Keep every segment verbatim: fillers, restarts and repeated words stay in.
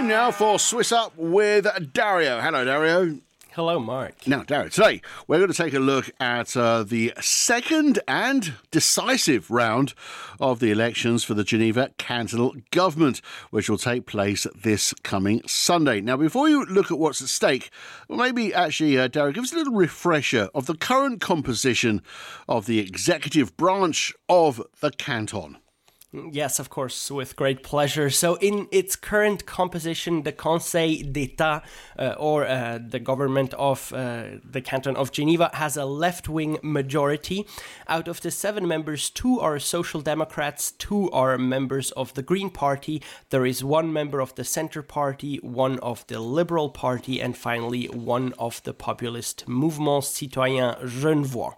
Time now for Swiss Up with Dario. Hello, Dario. Hello, Mark. Now, Dario, today we're going to take a look at uh, the second and decisive round of the elections for the Geneva cantonal government, which will take place this coming Sunday. Now, before you look at what's at stake, well, maybe actually, uh, Dario, give us a little refresher of the current composition of the executive branch of the canton. Yes, of course, with great pleasure. So in its current composition, the Conseil d'État, uh, or uh, the government of uh, the Canton of Geneva, has a left-wing majority. Out of the seven members, two are Social Democrats, two are members of the Green Party. There is one member of the Centre Party, one of the Liberal Party, and finally one of the populist Mouvement Citoyen Genevois.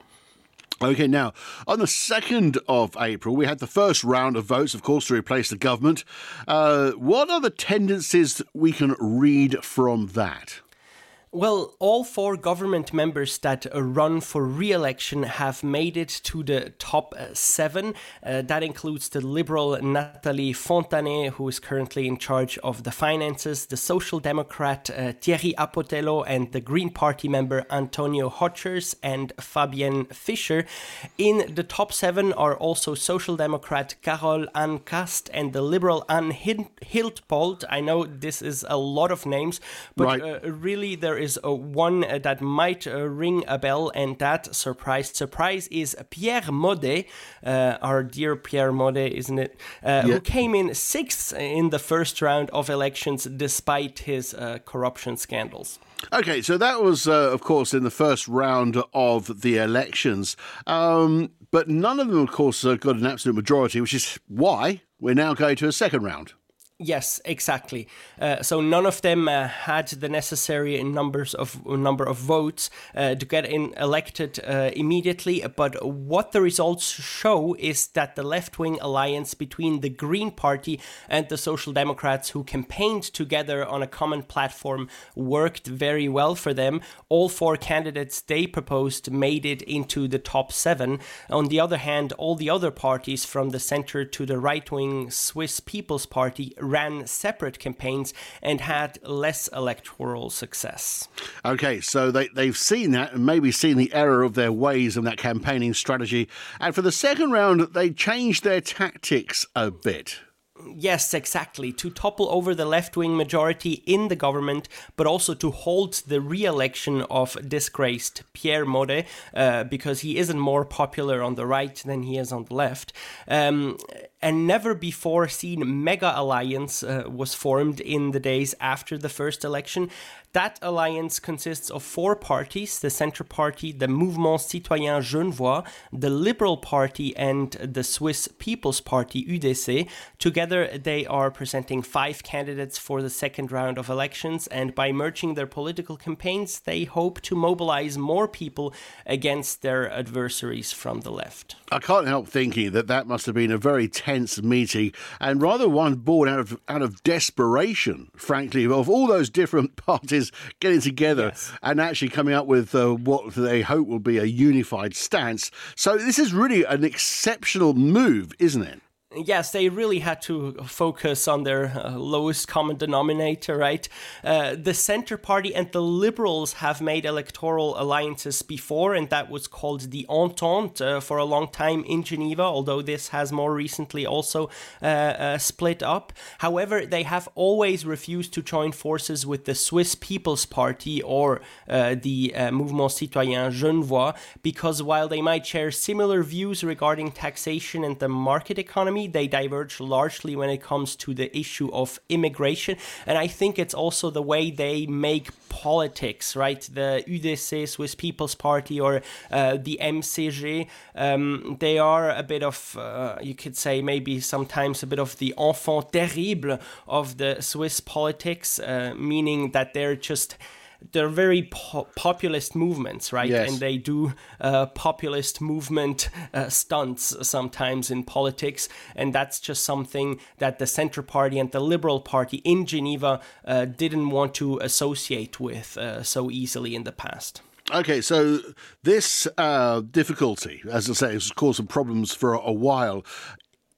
OK, now, on the second of April, we had the first round of votes, of course, to replace the government. Uh, what are the tendencies we can read from that? Well, all four government members that uh, run for re-election have made it to the top uh, seven. Uh, that includes the Liberal Nathalie Fontanet, who is currently in charge of the finances, the Social Democrat uh, Thierry Apotello, and the Green Party member Antonio Hochers and Fabienne Fischer. In the top seven are also Social Democrat Carole Anne Cast and the Liberal Anne Hiltpold. I know this is a lot of names, but right. uh, really there is is uh, one uh, that might uh, ring a bell, and that, surprise, surprise, is Pierre Modet, uh, our dear Pierre Modet, isn't it, uh, yeah. who came in sixth in the first round of elections despite his uh, corruption scandals. OK, so that was, uh, of course, in the first round of the elections. Um, but none of them, of course, uh, got an absolute majority, which is why we're now going to a second round. Yes, exactly. Uh, so none of them uh, had the necessary numbers of number of votes uh, to get in elected uh, immediately. But what the results show is that the left-wing alliance between the Green Party and the Social Democrats, who campaigned together on a common platform, worked very well for them. All four candidates they proposed made it into the top seven. On the other hand, all the other parties, from the center to the right-wing Swiss People's Party, ran separate campaigns and had less electoral success. OK, so they, they've seen that and maybe seen the error of their ways and that campaigning strategy. And for the second round, they changed their tactics a bit. Yes, exactly. To topple over the left-wing majority in the government, but also to hold the re-election of disgraced Pierre Modet, uh, because he isn't more popular on the right than he is on the left. Um, a never before seen mega alliance uh, was formed in the days after the first election. That alliance consists of four parties: the Centre Party, the Mouvement Citoyen Genevois, the Liberal Party, and the Swiss People's Party, U D C. Together, they are presenting five candidates for the second round of elections, and by merging their political campaigns, they hope to mobilize more people against their adversaries from the left. I can't help thinking that that must have been a very tense meeting, and rather one born out of out of desperation, frankly, of all those different parties getting together yes. and actually coming up with uh, what they hope will be a unified stance. So this is really an exceptional move, isn't it? Yes, they really had to focus on their uh, lowest common denominator, right? Uh, the Centre Party and the Liberals have made electoral alliances before, and that was called the Entente uh, for a long time in Geneva, although this has more recently also uh, uh, split up. However, they have always refused to join forces with the Swiss People's Party or uh, the uh, Mouvement Citoyen Genevois, because while they might share similar views regarding taxation and the market economy, they diverge largely when it comes to the issue of immigration. And I think it's also the way they make politics, right? The U D C, Swiss People's Party, or uh, the M C G, um, they are a bit of, uh, you could say maybe sometimes a bit of the enfant terrible of the Swiss politics, uh, meaning that they're just... They're very po- populist movements, right? Yes. And they do uh, populist movement uh, stunts sometimes in politics. And that's just something that the Centre Party and the Liberal Party in Geneva uh, didn't want to associate with uh, so easily in the past. OK, so this uh, difficulty, as I say, has caused some problems for a while.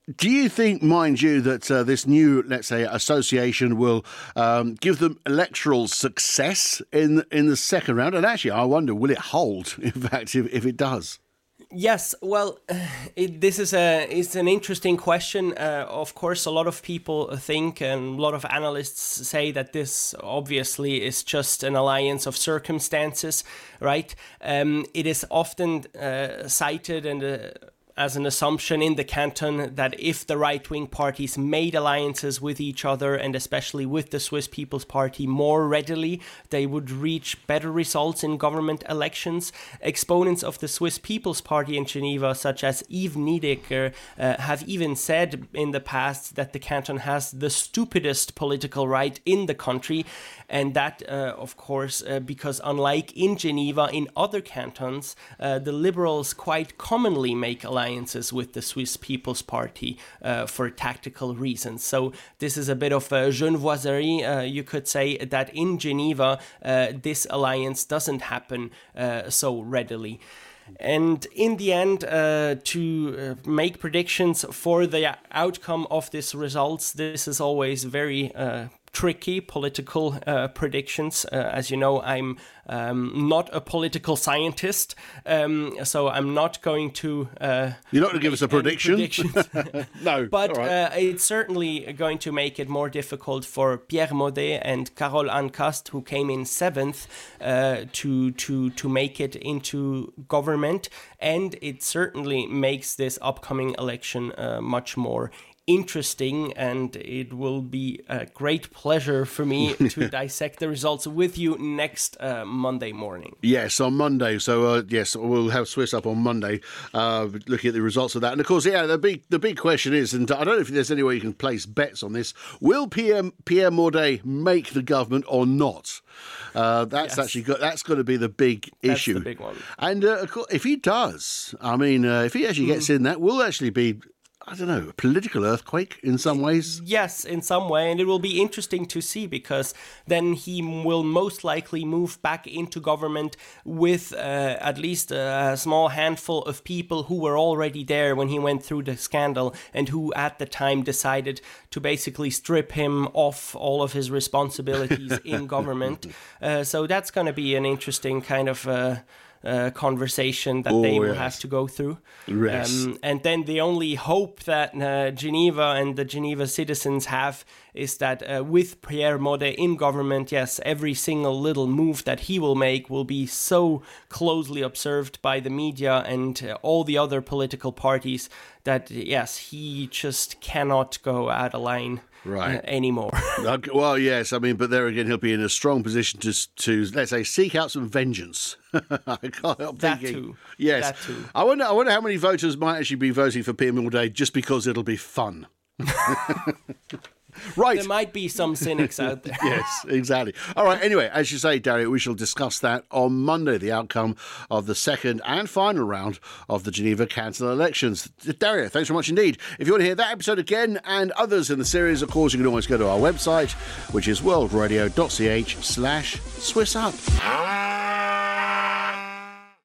Do you think, mind you, that uh, this new, let's say, association will um, give them electoral success in in the second round? And actually, I wonder, will it hold, in fact, if, if it does? Yes, well, it, this is a it's an interesting question. Uh, of course, a lot of people think, and a lot of analysts say that this obviously is just an alliance of circumstances, right? Um, it is often uh, cited and. Uh, as an assumption in the canton that if the right-wing parties made alliances with each other, and especially with the Swiss People's Party more readily, they would reach better results in government elections. Exponents of the Swiss People's Party in Geneva, such as Yves Niedecker, uh, have even said in the past that the canton has the stupidest political right in the country, and that, uh, of course, uh, because unlike in Geneva, in other cantons, uh, the liberals quite commonly make alliances with the Swiss People's Party uh, for tactical reasons. So this is a bit of a genevoiserie, uh, you could say, that in Geneva, uh, this alliance doesn't happen uh, so readily. And in the end, uh, to uh, make predictions for the outcome of these results, this is always very uh, tricky political uh, predictions. Uh, as you know, I'm um, not a political scientist, um, so I'm not going to... Uh, You're not going to give us a prediction? No. But right. uh, it's certainly going to make it more difficult for Pierre Maudet and Carole Anne Cast, who came in seventh, uh, to, to, to make it into government. And it certainly makes this upcoming election uh, much more interesting, and it will be a great pleasure for me to dissect the results with you next uh, Monday morning. Yes, on Monday. So, uh, yes, we'll have Swiss Up on Monday, uh, looking at the results of that. And, of course, yeah, the big the big question is, and I don't know if there's any way you can place bets on this, will Pierre, Pierre Maudet make the government or not? Uh, that's yes. actually got, that's got to be the big that's issue. The big one. And uh, of course, if he does, I mean, uh, if he actually gets mm. in, that will actually be, I don't know, a political earthquake in some ways? Yes, in some way. And it will be interesting to see, because then he will most likely move back into government with uh, at least a small handful of people who were already there when he went through the scandal, and who at the time decided to basically strip him off all of his responsibilities in government. Uh, so that's going to be an interesting kind of... Uh, Uh, conversation that oh, they will yes. have to go through. Yes. Um, and then the only hope that uh, Geneva and the Geneva citizens have is that uh, with Pierre Maudet in government, yes, every single little move that he will make will be so closely observed by the media and uh, all the other political parties that, yes, he just cannot go out of line. Right. Uh, anymore. Well, yes, I mean, but there again, he'll be in a strong position to, to let's say, seek out some vengeance. I can't help that thinking. Too. Yes. That too. I wonder, I wonder how many voters might actually be voting for Pierre Maudet just because it'll be fun. Right. There might be some cynics out there. Yes, exactly. All right. Anyway, as you say, Dario, we shall discuss that on Monday, the outcome of the second and final round of the Geneva cantonal elections. Dario, thanks very much indeed. If you want to hear that episode again and others in the series, of course, you can always go to our website, which is worldradio.ch slash Swiss Up.